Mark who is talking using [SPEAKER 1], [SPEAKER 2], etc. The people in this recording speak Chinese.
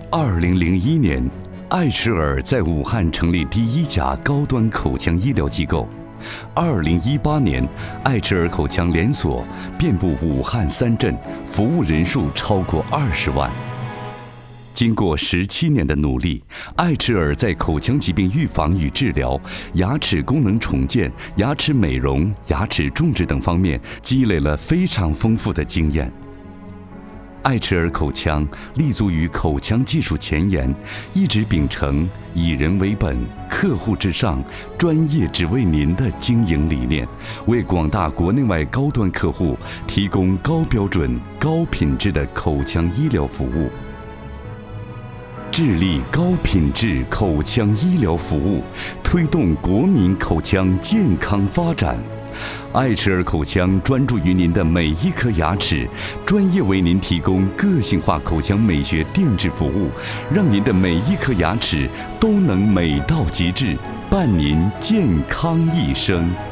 [SPEAKER 1] 2001年，爱驰尔在武汉成立第一家高端口腔医疗机构。2018年，爱驰尔口腔连锁遍布武汉3镇，服务人数超过20万。经过17年的努力，爱驰尔在口腔疾病预防与治疗、牙齿功能重建、牙齿美容、牙齿种植等方面积累了非常丰富的经验。爱驰尔口腔立足于口腔技术前沿，一直秉承以人为本、客户至上、专业只为您的经营理念，为广大国内外高端客户提供高标准、高品质的口腔医疗服务。致力高品质口腔医疗服务，推动国民口腔健康发展。爱驰尔口腔专注于您的每一颗牙齿，专业为您提供个性化口腔美学定制服务，让您的每一颗牙齿都能美到极致，伴您健康一生。